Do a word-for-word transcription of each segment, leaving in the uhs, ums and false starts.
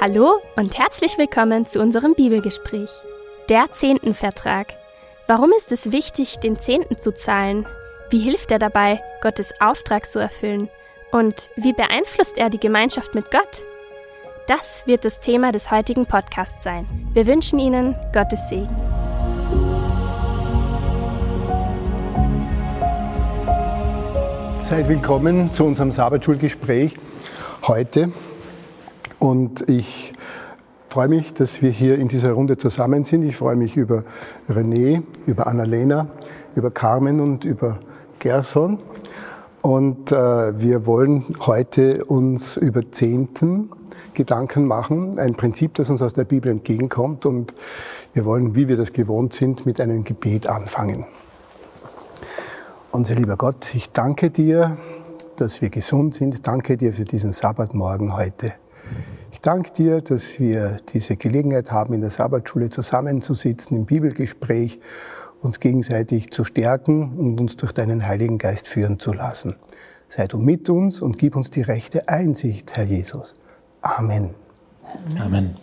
Hallo und herzlich willkommen zu unserem Bibelgespräch. Der Zehntenvertrag. Warum ist es wichtig, den Zehnten zu zahlen? Wie hilft er dabei, Gottes Auftrag zu erfüllen? Und wie beeinflusst er die Gemeinschaft mit Gott? Das wird das Thema des heutigen Podcasts sein. Wir wünschen Ihnen Gottes Segen. Seid willkommen zu unserem Sabbatschulgespräch heute. Und ich freue mich, dass wir hier in dieser Runde zusammen sind. Ich freue mich über René, über Annalena, über Carmen und über Gerson. Und äh, wir wollen heute uns über Zehnten Gedanken machen. Ein Prinzip, das uns aus der Bibel entgegenkommt. Und wir wollen, wie wir das gewohnt sind, mit einem Gebet anfangen. Unser lieber Gott, ich danke dir, dass wir gesund sind. Danke dir für diesen Sabbatmorgen heute. Ich danke dir, dass wir diese Gelegenheit haben, in der Sabbatschule zusammenzusitzen, im Bibelgespräch, uns gegenseitig zu stärken und uns durch deinen Heiligen Geist führen zu lassen. Sei du mit uns und gib uns die rechte Einsicht, Herr Jesus. Amen. Amen.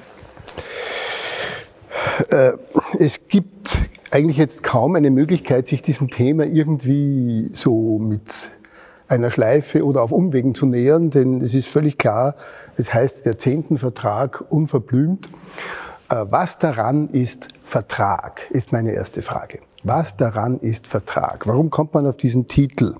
Äh, es gibt eigentlich jetzt kaum eine Möglichkeit, sich diesem Thema irgendwie so mit einer Schleife oder auf Umwegen zu nähern, denn es ist völlig klar, es heißt der Zehntenvertrag unverblümt. Was daran ist Vertrag, ist meine erste Frage. Was daran ist Vertrag? Warum kommt man auf diesen Titel?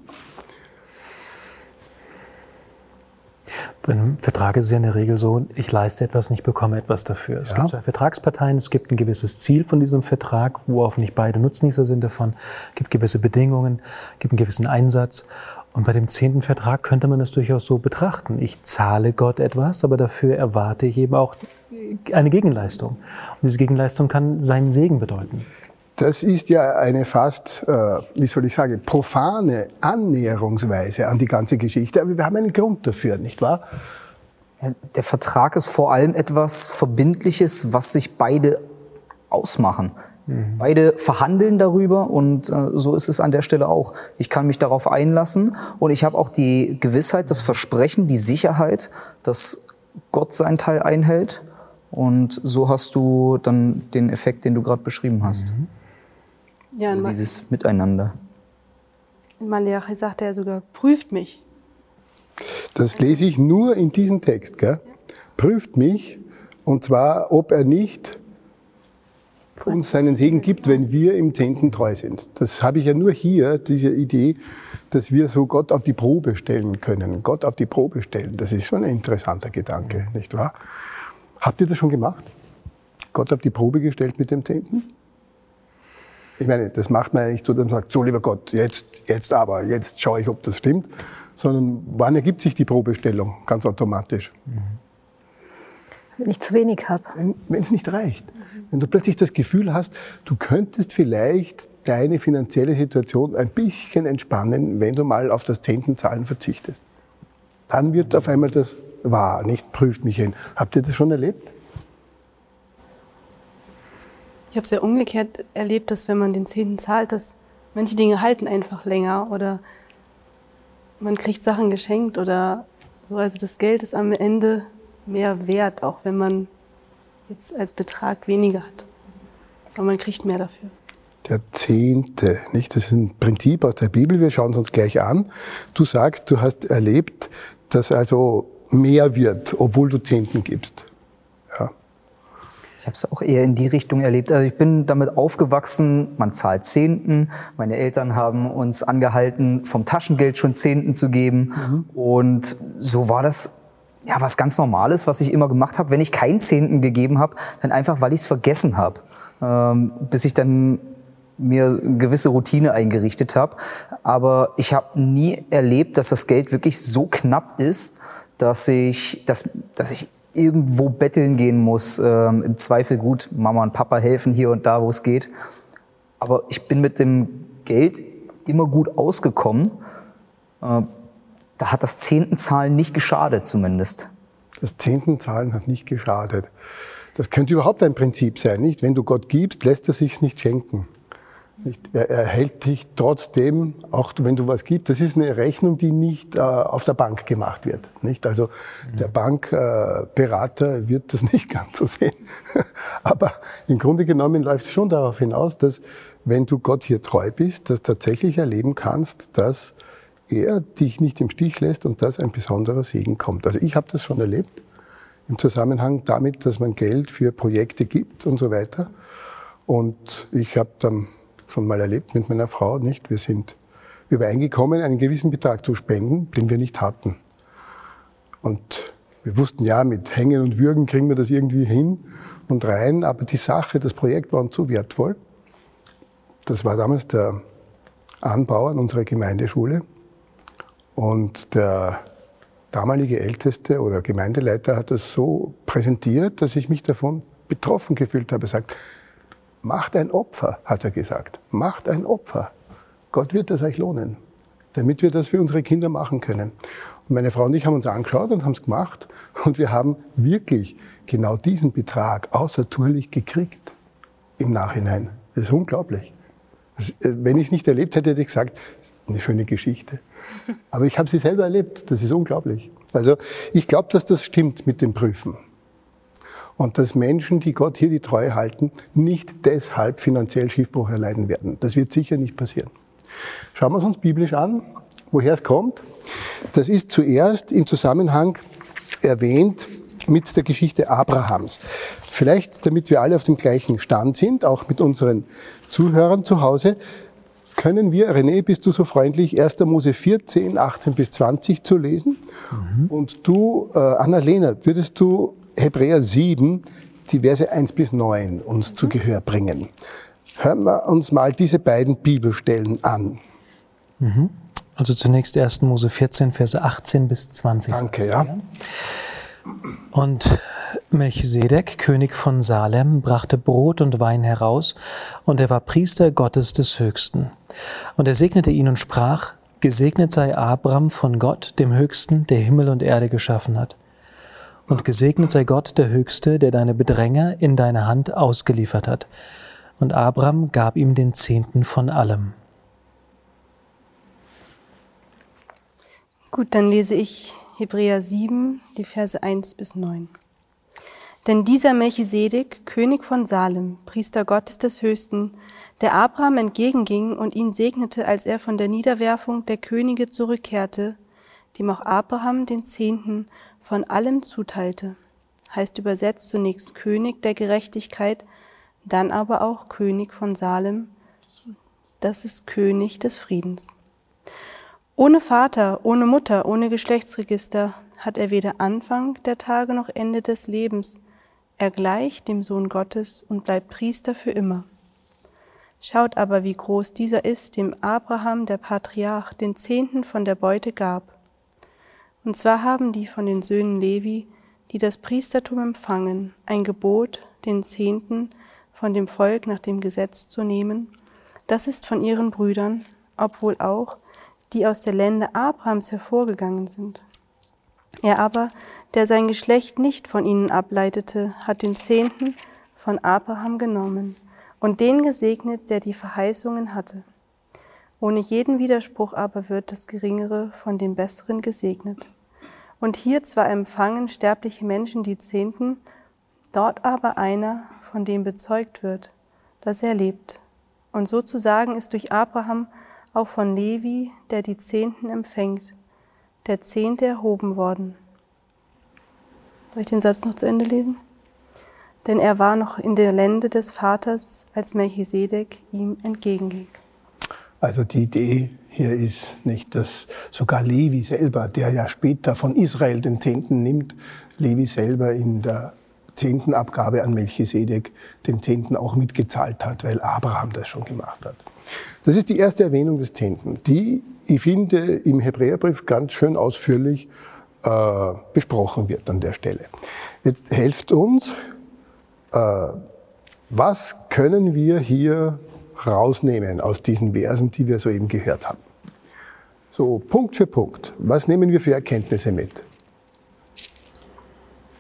Bei einem Vertrag ist es ja in der Regel so, ich leiste etwas und ich bekomme etwas dafür. Es ja. gibt zwei Vertragsparteien, es gibt ein gewisses Ziel von diesem Vertrag, wo hoffentlich beide Nutznießer sind davon. Es gibt gewisse Bedingungen, es gibt einen gewissen Einsatz. Und bei dem zehnten Vertrag könnte man es durchaus so betrachten. Ich zahle Gott etwas, aber dafür erwarte ich eben auch eine Gegenleistung. Und diese Gegenleistung kann seinen Segen bedeuten. Das ist ja eine fast, äh, wie soll ich sagen, profane Annäherungsweise an die ganze Geschichte. Aber wir haben einen Grund dafür, nicht wahr? Der Vertrag ist vor allem etwas Verbindliches, was sich beide ausmachen. Mhm. Beide verhandeln darüber und äh, so ist es an der Stelle auch. Ich kann mich darauf einlassen und ich habe auch die Gewissheit, das Versprechen, die Sicherheit, dass Gott seinen Teil einhält. Und so hast du dann den Effekt, den du gerade beschrieben hast. Mhm. Ja, also dieses Miteinander. In Malachi sagt er sogar, prüft mich. Das lese ich nur in diesem Text. Gell? Ja. Prüft mich, und zwar, ob er nicht uns seinen Segen gibt, wenn wir im Zehnten treu sind. Das habe ich ja nur hier, diese Idee, dass wir so Gott auf die Probe stellen können. Gott auf die Probe stellen, das ist schon ein interessanter Gedanke, nicht wahr? Habt ihr das schon gemacht? Gott auf die Probe gestellt mit dem Zehnten? Ich meine, das macht man ja nicht so, dass man sagt, so lieber Gott, jetzt, jetzt aber, jetzt schaue ich, ob das stimmt, sondern wann ergibt sich die Probestellung? Ganz automatisch. Wenn ich zu wenig habe. Wenn, wenn es nicht reicht. Wenn du plötzlich das Gefühl hast, du könntest vielleicht deine finanzielle Situation ein bisschen entspannen, wenn du mal auf das Zehntenzahlen verzichtest. Dann wird auf einmal das wahr, nicht prüft mich hin. Habt ihr das schon erlebt? Ich habe es ja umgekehrt erlebt, dass wenn man den Zehnten zahlt, dass manche Dinge halten einfach länger oder man kriegt Sachen geschenkt oder so. Also das Geld ist am Ende mehr wert, auch wenn man jetzt als Betrag weniger hat. Aber man kriegt mehr dafür. Der Zehnte, nicht? Das ist ein Prinzip aus der Bibel, wir schauen es uns gleich an. Du sagst, du hast erlebt, dass also mehr wird, obwohl du Zehnten gibst. Ja. Ich habe es auch eher in die Richtung erlebt. Also ich bin damit aufgewachsen, man zahlt Zehnten. Meine Eltern haben uns angehalten, vom Taschengeld schon Zehnten zu geben. Mhm. Und so war das ja was ganz Normales, was ich immer gemacht habe. Wenn ich keinen Zehnten gegeben habe, dann einfach, weil ich es vergessen habe. Ähm, bis ich dann mir eine gewisse Routine eingerichtet habe. Aber ich habe nie erlebt, dass das Geld wirklich so knapp ist, dass ich, dass, dass ich irgendwo betteln gehen muss. Ähm, im Zweifel gut, Mama und Papa helfen hier und da, wo es geht. Aber ich bin mit dem Geld immer gut ausgekommen. Äh, da hat das Zehntenzahlen nicht geschadet zumindest. Das Zehntenzahlen hat nicht geschadet. Das könnte überhaupt ein Prinzip sein, nicht? Wenn du Gott gibst, lässt er sich's nicht schenken. Nicht? Er, er hält dich trotzdem, auch wenn du was gibst, das ist eine Rechnung, die nicht äh, auf der Bank gemacht wird. Nicht? Also mhm. der Bankberater äh, wird das nicht ganz so sehen. Aber im Grunde genommen läuft es schon darauf hinaus, dass wenn du Gott hier treu bist, dass du tatsächlich erleben kannst, dass er dich nicht im Stich lässt und dass ein besonderer Segen kommt. Also ich habe das schon erlebt, im Zusammenhang damit, dass man Geld für Projekte gibt und so weiter. Und ich habe dann schon mal erlebt mit meiner Frau, nicht? Wir sind übereingekommen, einen gewissen Betrag zu spenden, den wir nicht hatten. Und wir wussten, ja, mit Hängen und Würgen kriegen wir das irgendwie hin und rein, aber die Sache, das Projekt war uns so wertvoll. Das war damals der Anbau an unserer Gemeindeschule. Und der damalige Älteste oder Gemeindeleiter hat das so präsentiert, dass ich mich davon betroffen gefühlt habe. Er sagt, macht ein Opfer, hat er gesagt. Macht ein Opfer. Gott wird es euch lohnen, damit wir das für unsere Kinder machen können. Und meine Frau und ich haben uns angeschaut und haben es gemacht. Und wir haben wirklich genau diesen Betrag außertourlich gekriegt im Nachhinein. Das ist unglaublich. Das, wenn ich es nicht erlebt hätte, hätte ich gesagt, eine schöne Geschichte. Aber ich habe sie selber erlebt. Das ist unglaublich. Also ich glaube, dass das stimmt mit dem Prüfen. Und dass Menschen, die Gott hier die Treue halten, nicht deshalb finanziell Schiffbruch erleiden werden. Das wird sicher nicht passieren. Schauen wir es uns biblisch an, woher es kommt. Das ist zuerst im Zusammenhang erwähnt mit der Geschichte Abrahams. Vielleicht, damit wir alle auf dem gleichen Stand sind, auch mit unseren Zuhörern zu Hause, können wir, René, bist du so freundlich, erster Mose vierzehn, achtzehn bis zwanzig zu lesen? Mhm. Und du, äh, Annalena, würdest du Hebräer sieben, die Verse eins bis neun uns mhm. zu Gehör bringen? Hören wir uns mal diese beiden Bibelstellen an. Mhm. Also zunächst erster Mose vierzehn, Verse achtzehn bis zwanzig. Danke, ja. Und Melchisedek, König von Salem, brachte Brot und Wein heraus, und er war Priester Gottes des Höchsten. Und er segnete ihn und sprach, gesegnet sei Abram von Gott, dem Höchsten, der Himmel und Erde geschaffen hat. Und gesegnet sei Gott, der Höchste, der deine Bedränger in deine Hand ausgeliefert hat. Und Abram gab ihm den Zehnten von allem. Gut, dann lese ich Hebräer sieben, die Verse eins bis neun. Denn dieser Melchisedek, König von Salem, Priester Gottes des Höchsten, der Abraham entgegenging und ihn segnete, als er von der Niederwerfung der Könige zurückkehrte, dem auch Abraham den Zehnten von allem zuteilte, heißt übersetzt zunächst König der Gerechtigkeit, dann aber auch König von Salem, das ist König des Friedens. Ohne Vater, ohne Mutter, ohne Geschlechtsregister hat er weder Anfang der Tage noch Ende des Lebens. Er gleicht dem Sohn Gottes und bleibt Priester für immer. Schaut aber, wie groß dieser ist, dem Abraham, der Patriarch, den Zehnten von der Beute gab. Und zwar haben die von den Söhnen Levi, die das Priestertum empfangen, ein Gebot, den Zehnten von dem Volk nach dem Gesetz zu nehmen. Das ist von ihren Brüdern, obwohl auch die aus der Lände Abrahams hervorgegangen sind. Er aber, der sein Geschlecht nicht von ihnen ableitete, hat den Zehnten von Abraham genommen und den gesegnet, der die Verheißungen hatte. Ohne jeden Widerspruch aber wird das Geringere von dem Besseren gesegnet. Und hier zwar empfangen sterbliche Menschen die Zehnten, dort aber einer, von dem bezeugt wird, dass er lebt. Und sozusagen ist durch Abraham auch von Levi, der die Zehnten empfängt, der Zehnte erhoben worden. Soll ich den Satz noch zu Ende lesen? Denn er war noch in der Lände des Vaters, als Melchisedek ihm entgegenging. Also die Idee hier ist nicht, dass sogar Levi selber, der ja später von Israel den Zehnten nimmt, Levi selber in der Zehntenabgabe an Melchisedek den Zehnten auch mitgezahlt hat, weil Abraham das schon gemacht hat. Das ist die erste Erwähnung des Zehnten, die, ich finde, im Hebräerbrief ganz schön ausführlich äh, besprochen wird an der Stelle. Jetzt helft uns, äh, was können wir hier rausnehmen aus diesen Versen, die wir soeben gehört haben? So, Punkt für Punkt. Was nehmen wir für Erkenntnisse mit?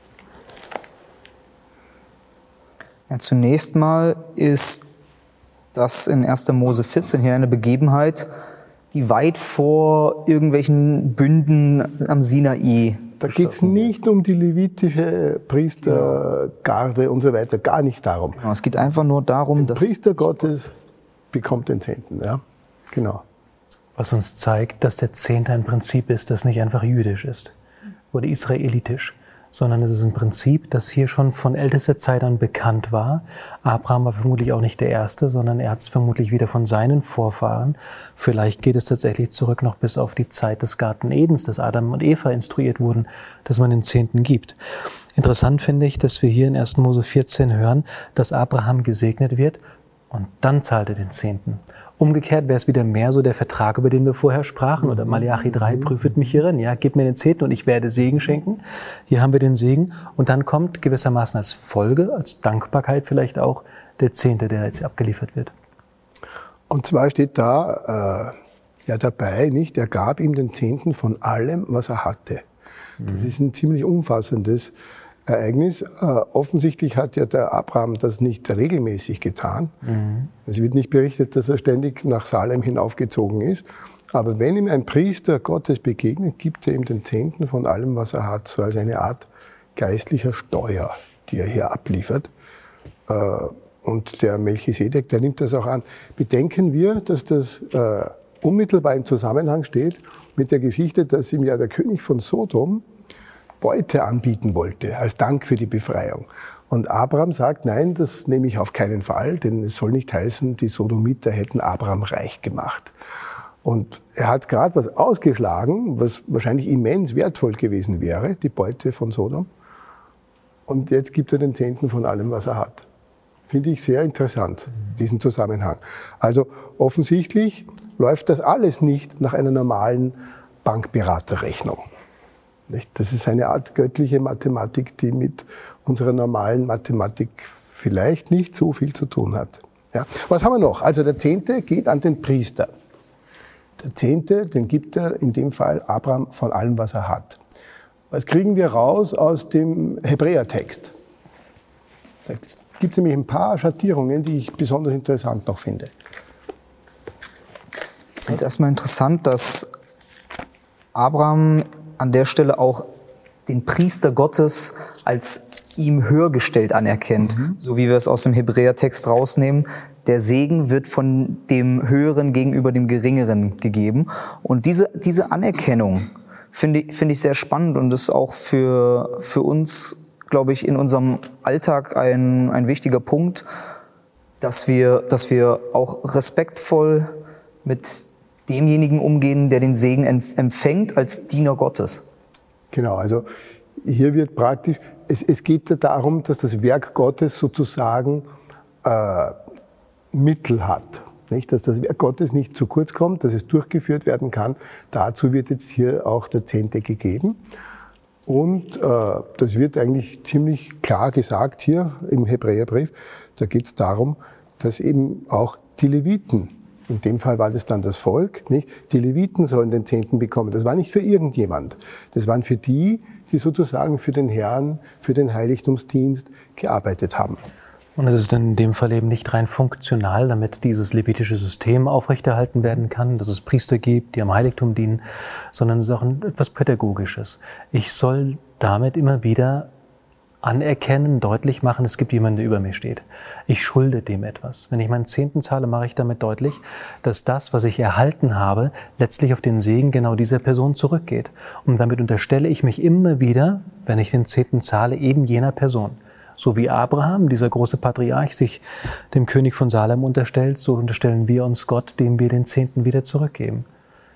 Ja, zunächst mal ist das in erster Mose vierzehn hier eine Begebenheit, die weit vor irgendwelchen Bünden am Sinai. Da geht es nicht um die levitische Priestergarde und so weiter, gar nicht darum. Genau, es geht einfach nur darum, Der dass Priester Gottes bekommt den Zehnten, ja, genau. Was uns zeigt, dass der Zehnte ein Prinzip ist, das nicht einfach jüdisch ist oder israelitisch, sondern es ist ein Prinzip, das hier schon von ältester Zeit an bekannt war. Abraham war vermutlich auch nicht der Erste, sondern er hat es vermutlich wieder von seinen Vorfahren. Vielleicht geht es tatsächlich zurück noch bis auf die Zeit des Garten Edens, dass Adam und Eva instruiert wurden, dass man den Zehnten gibt. Interessant finde ich, dass wir hier in erster Mose vierzehn hören, dass Abraham gesegnet wird und dann zahlt er den Zehnten. Umgekehrt wäre es wieder mehr so der Vertrag, über den wir vorher sprachen, oder Malachi drei, prüfet mich hierin, ja, gib mir den Zehnten und ich werde Segen schenken. Hier haben wir den Segen und dann kommt gewissermaßen als Folge, als Dankbarkeit vielleicht auch, der Zehnte, der jetzt abgeliefert wird. Und zwar steht da äh, ja dabei, nicht, er gab ihm den Zehnten von allem, was er hatte. Das ist ein ziemlich umfassendes Ereignis. Äh, offensichtlich hat ja der Abraham das nicht regelmäßig getan. Mhm. Es wird nicht berichtet, dass er ständig nach Salem hinaufgezogen ist. Aber wenn ihm ein Priester Gottes begegnet, gibt er ihm den Zehnten von allem, was er hat, so als eine Art geistlicher Steuer, die er hier abliefert. Äh, und der Melchisedek, der nimmt das auch an. Bedenken wir, dass das äh, unmittelbar im Zusammenhang steht mit der Geschichte, dass ihm ja der König von Sodom Beute anbieten wollte, als Dank für die Befreiung. Und Abraham sagt, nein, das nehme ich auf keinen Fall, denn es soll nicht heißen, die Sodomiter hätten Abraham reich gemacht. Und er hat gerade was ausgeschlagen, was wahrscheinlich immens wertvoll gewesen wäre, die Beute von Sodom. Und jetzt gibt er den Zehnten von allem, was er hat. Finde ich sehr interessant, diesen Zusammenhang. Also offensichtlich läuft das alles nicht nach einer normalen Bankberaterrechnung. Das ist eine Art göttliche Mathematik, die mit unserer normalen Mathematik vielleicht nicht so viel zu tun hat. Ja. Was haben wir noch? Also der Zehnte geht an den Priester. Der Zehnte, den gibt er in dem Fall Abraham von allem, was er hat. Was kriegen wir raus aus dem Hebräertext? Da gibt es nämlich ein paar Schattierungen, die ich besonders interessant noch finde. Ich finde es erstmal interessant, dass Abraham an der Stelle auch den Priester Gottes als ihm höher gestellt anerkennt, mhm. so wie wir es aus dem Hebräertext rausnehmen. Der Segen wird von dem Höheren gegenüber dem Geringeren gegeben. Und diese, diese Anerkennung finde, finde ich sehr spannend und ist auch für, für uns, glaube ich, in unserem Alltag ein, ein wichtiger Punkt, dass wir, dass wir auch respektvoll mit demjenigen umgehen, der den Segen empfängt, als Diener Gottes. Genau, also hier wird praktisch, es, es geht ja darum, dass das Werk Gottes sozusagen äh, Mittel hat. Nicht? Dass das Werk Gottes nicht zu kurz kommt, dass es durchgeführt werden kann. Dazu wird jetzt hier auch der Zehnte gegeben. Und äh, das wird eigentlich ziemlich klar gesagt hier im Hebräerbrief. Da geht es darum, dass eben auch die Leviten, in dem Fall war das dann das Volk, nicht? Die Leviten sollen den Zehnten bekommen. Das war nicht für irgendjemand. Das waren für die, die sozusagen für den Herrn, für den Heiligtumsdienst gearbeitet haben. Und es ist in dem Fall eben nicht rein funktional, damit dieses levitische System aufrechterhalten werden kann, dass es Priester gibt, die am Heiligtum dienen, sondern es ist auch etwas Pädagogisches. Ich soll damit immer wieder anerkennen, deutlich machen, es gibt jemanden, der über mir steht. Ich schulde dem etwas. Wenn ich meinen Zehnten zahle, mache ich damit deutlich, dass das, was ich erhalten habe, letztlich auf den Segen genau dieser Person zurückgeht. Und damit unterstelle ich mich immer wieder, wenn ich den Zehnten zahle, eben jener Person. So wie Abraham, dieser große Patriarch, sich dem König von Salem unterstellt, so unterstellen wir uns Gott, dem wir den Zehnten wieder zurückgeben.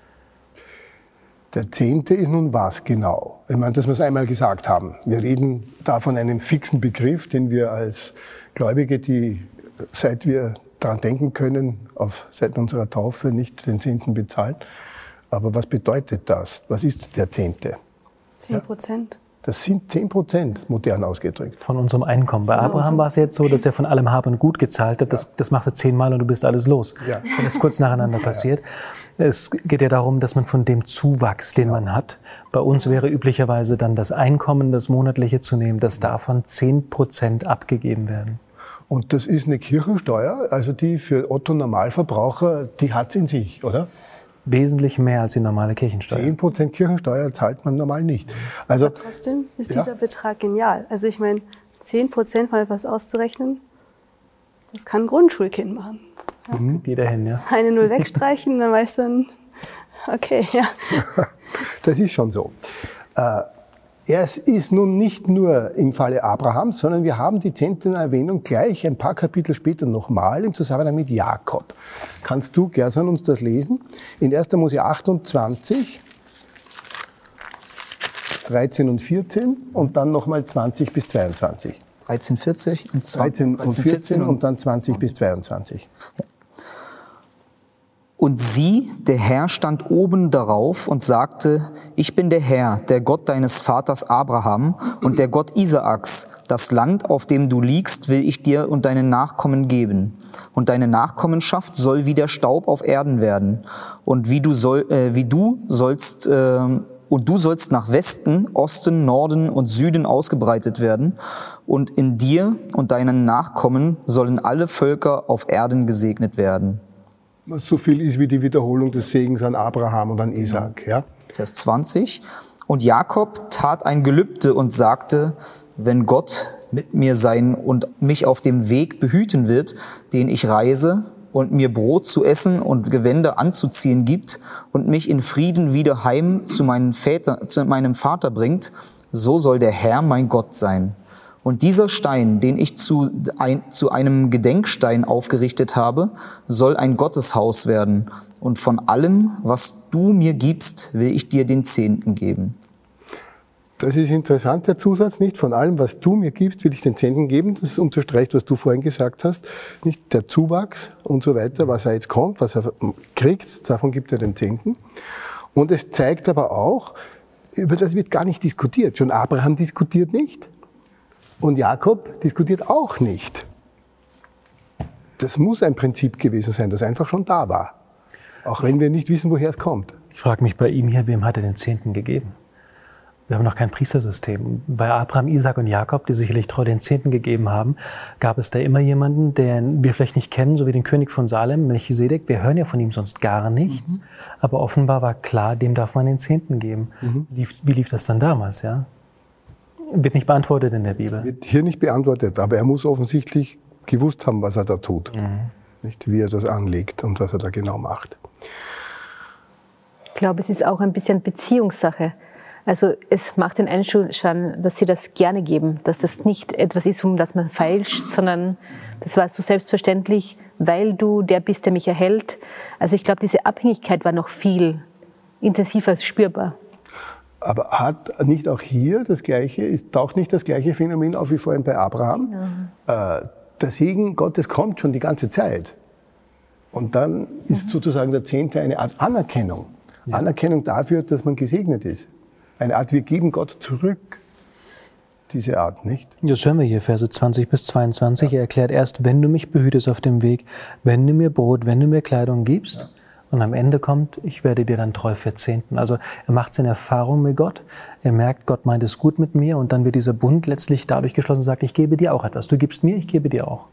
Der Zehnte ist nun was genau? Ich meine, dass wir es einmal gesagt haben. Wir reden da von einem fixen Begriff, den wir als Gläubige, die seit wir daran denken können, auf seit unserer Taufe nicht den Zehnten bezahlen. Aber was bedeutet das? Was ist der Zehnte? Zehn Prozent. Das sind zehn Prozent, modern ausgedrückt. Von unserem Einkommen. Bei Abraham war es jetzt so, dass er von allem Hab und Gut gezahlt hat. Das, das machst du zehnmal und du bist alles los. Ja. Und das ist kurz nacheinander passiert. Ja. Es geht ja darum, dass man von dem Zuwachs, den ja. man hat, bei uns wäre üblicherweise dann das Einkommen, das monatliche zu nehmen, dass davon zehn Prozent abgegeben werden. Und das ist eine Kirchensteuer, also die für Otto Normalverbraucher, die hat es in sich, oder? Wesentlich mehr als die normale Kirchensteuer. zehn Prozent Kirchensteuer zahlt man normal nicht. Also, Aber trotzdem ist ja. dieser Betrag genial. Also ich meine, zehn Prozent von etwas auszurechnen, das kann ein Grundschulkind machen. Das kriegt jeder hin, ja. Eine Null wegstreichen, dann weiß man, okay, ja. Das ist schon so. Äh, Es ist nun nicht nur im Falle Abrahams, sondern wir haben die Zehnten-Erwähnung gleich ein paar Kapitel später nochmal im Zusammenhang mit Jakob. Kannst du, Gerson, uns das lesen? In erster Mose achtundzwanzig, dreizehn und vierzehn und dann nochmal zwanzig bis zweiundzwanzig. dreizehn, vierzig und dreizehn und vierzehn und dann zwanzig bis zweiundzwanzig. Ja. Und sieh, der Herr stand oben darauf und sagte, ich bin der Herr, der Gott deines Vaters Abraham und der Gott Isaaks. Das Land, auf dem du liegst, will ich dir und deinen Nachkommen geben. Und deine Nachkommenschaft soll wie der Staub auf Erden werden. Und wie du, soll, äh, wie du sollst, äh, und du sollst nach Westen, Osten, Norden und Süden ausgebreitet werden. Und in dir und deinen Nachkommen sollen alle Völker auf Erden gesegnet werden. Was so viel ist wie die Wiederholung des Segens an Abraham und an Isaak. Ja? Vers zwanzig. Und Jakob tat ein Gelübde und sagte, wenn Gott mit mir sein und mich auf dem Weg behüten wird, den ich reise, und mir Brot zu essen und Gewänder anzuziehen gibt und mich in Frieden wieder heim zu, meinen Väter, zu meinem Vater bringt, so soll der Herr mein Gott sein. Und dieser Stein, den ich zu, ein, zu einem Gedenkstein aufgerichtet habe, soll ein Gotteshaus werden. Und von allem, was du mir gibst, will ich dir den Zehnten geben. Das ist interessant, der Zusatz, nicht? Von allem, was du mir gibst, will ich den Zehnten geben. Das unterstreicht, was du vorhin gesagt hast. Nicht der Zuwachs und so weiter, was er jetzt kommt, was er kriegt, davon gibt er den Zehnten. Und es zeigt aber auch, über das wird gar nicht diskutiert. Schon Abraham diskutiert nicht. Und Jakob diskutiert auch nicht. Das muss ein Prinzip gewesen sein, das einfach schon da war. Auch wenn wir nicht wissen, woher es kommt. Ich frage mich bei ihm hier, wem hat er den Zehnten gegeben? Wir haben noch kein Priestersystem. Bei Abraham, Isaak und Jakob, die sicherlich treu den Zehnten gegeben haben, gab es da immer jemanden, den wir vielleicht nicht kennen, so wie den König von Salem, Melchisedek. Wir hören ja von ihm sonst gar nichts. Mhm. Aber offenbar war klar, dem darf man den Zehnten geben. Mhm. Lief, wie lief das dann damals, ja? Wird nicht beantwortet in der Bibel. Wird hier nicht beantwortet, aber er muss offensichtlich gewusst haben, was er da tut. Mhm. Nicht, wie er das anlegt und was er da genau macht. Ich glaube, es ist auch ein bisschen Beziehungssache. Also es macht den Einschein, dass sie das gerne geben, dass das nicht etwas ist, um das man feilscht, sondern das war so selbstverständlich, weil du der bist, der mich erhält. Also ich glaube, diese Abhängigkeit war noch viel intensiver spürbar. Aber hat nicht auch hier das Gleiche, ist, taucht nicht das gleiche Phänomen auf wie vorhin bei Abraham? Ja. Äh, der Segen Gottes kommt schon die ganze Zeit. Und dann ist mhm. sozusagen der Zehnte eine Art Anerkennung. Ja. Anerkennung dafür, dass man gesegnet ist. Eine Art, wir geben Gott zurück. Diese Art, nicht? Das hören wir hier, Verse zwanzig bis zweiundzwanzig. Ja. Er erklärt erst, wenn du mich behütest auf dem Weg, wenn du mir Brot, wenn du mir Kleidung gibst. Ja. Und am Ende kommt, ich werde dir dann treu verzehnten. Also er macht seine Erfahrung mit Gott. Er merkt, Gott meint es gut mit mir. Und dann wird dieser Bund letztlich dadurch geschlossen, sagt, ich gebe dir auch etwas. Du gibst mir, ich gebe dir auch.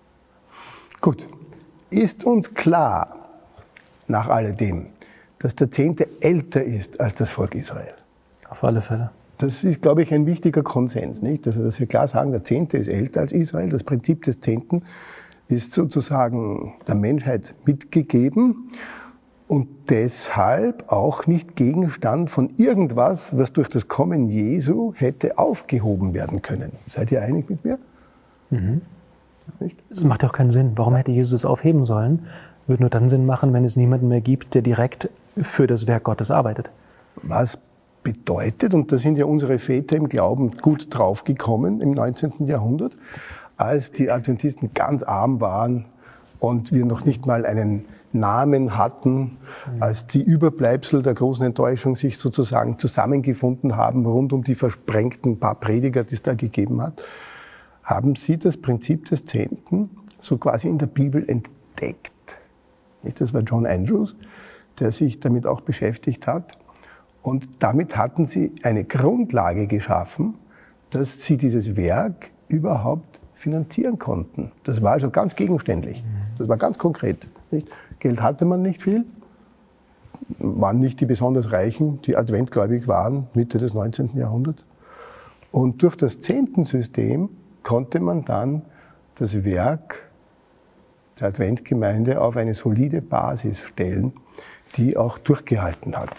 Gut. Ist uns klar, nach alledem, dass der Zehnte älter ist als das Volk Israel? Auf alle Fälle. Das ist, glaube ich, ein wichtiger Konsens, nicht? Also, dass wir klar sagen, der Zehnte ist älter als Israel. Das Prinzip des Zehnten ist sozusagen der Menschheit mitgegeben und deshalb auch nicht Gegenstand von irgendwas, was durch das Kommen Jesu hätte aufgehoben werden können. Seid ihr einig mit mir? Mhm. Nicht? Das macht ja auch keinen Sinn. Warum hätte Jesus es aufheben sollen? Würde nur dann Sinn machen, wenn es niemanden mehr gibt, der direkt für das Werk Gottes arbeitet. Was bedeutet, und da sind ja unsere Väter im Glauben gut draufgekommen im neunzehnten Jahrhundert, als die Adventisten ganz arm waren und wir noch nicht mal einen Namen hatten, als die Überbleibsel der großen Enttäuschung sich sozusagen zusammengefunden haben rund um die versprengten paar Prediger, die es da gegeben hat, haben sie das Prinzip des Zehnten so quasi in der Bibel entdeckt. Das war John Andrews, der sich damit auch beschäftigt hat. Und damit hatten sie eine Grundlage geschaffen, dass sie dieses Werk überhaupt finanzieren konnten. Das war also ganz gegenständlich. Das war ganz konkret. Nicht? Geld hatte man nicht viel, waren nicht die besonders Reichen, die adventgläubig waren, Mitte des neunzehnten Jahrhunderts. Und durch das Zehntensystem konnte man dann das Werk der Adventgemeinde auf eine solide Basis stellen, die auch durchgehalten hat.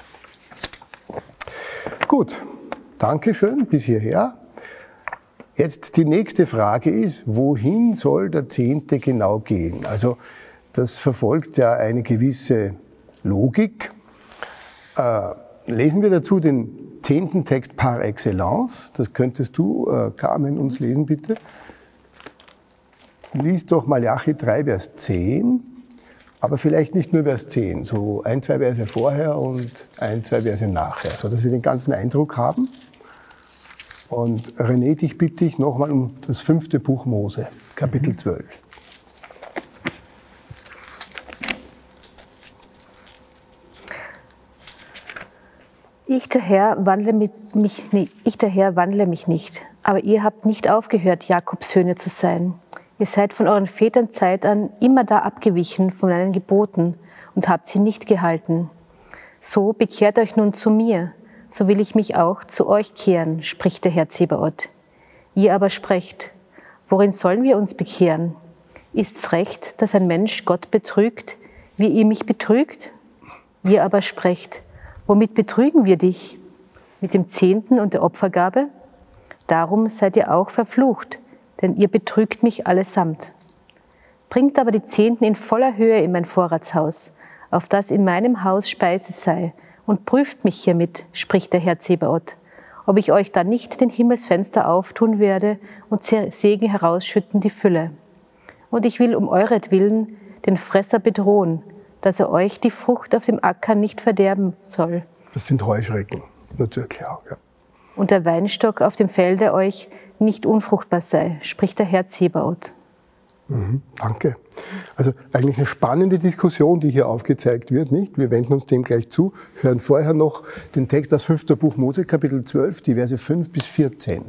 Gut, danke schön bis hierher. Jetzt die nächste Frage ist, wohin soll der Zehnte genau gehen? Also das verfolgt ja eine gewisse Logik. Äh, lesen wir dazu den zehnten Text par excellence. Das könntest du, äh, Carmen, uns lesen, bitte. Lies doch Malachi drei, Vers zehn, aber vielleicht nicht nur Vers zehn, so ein, zwei Verse vorher und ein, zwei Verse nachher, sodass wir den ganzen Eindruck haben. Und René, dich bitte ich nochmal um das fünfte Buch Mose, Kapitel zwölf. Ich der Herr wandle mich, ich der Herr wandle mich nicht, aber ihr habt nicht aufgehört, Jakobs Söhne zu sein. Ihr seid von euren Vätern Zeit an immer da abgewichen von meinen Geboten und habt sie nicht gehalten. So bekehrt euch nun zu mir, so will ich mich auch zu euch kehren, spricht der Herr Zebaoth. Ihr aber sprecht, worin sollen wir uns bekehren? Ist's recht, dass ein Mensch Gott betrügt, wie ihr mich betrügt? Ihr aber sprecht, womit betrügen wir dich? Mit dem Zehnten und der Opfergabe? Darum seid ihr auch verflucht, denn ihr betrügt mich allesamt. Bringt aber die Zehnten in voller Höhe in mein Vorratshaus, auf das in meinem Haus Speise sei, und prüft mich hiermit, spricht der Herr Zebaoth, ob ich euch dann nicht den Himmelsfenster auftun werde und Segen herausschütten die Fülle. Und ich will um euretwillen den Fresser bedrohen, dass er euch die Frucht auf dem Acker nicht verderben soll. Das sind Heuschrecken, nur zur Erklärung. Ja. Und der Weinstock auf dem Felde euch nicht unfruchtbar sei, spricht der Herr Zebaoth. Mhm, danke. Also eigentlich eine spannende Diskussion, die hier aufgezeigt wird, nicht? Wir wenden uns dem gleich zu, hören vorher noch den Text aus fünften Buch Mose, Kapitel zwölf, die Verse fünf bis vierzehn.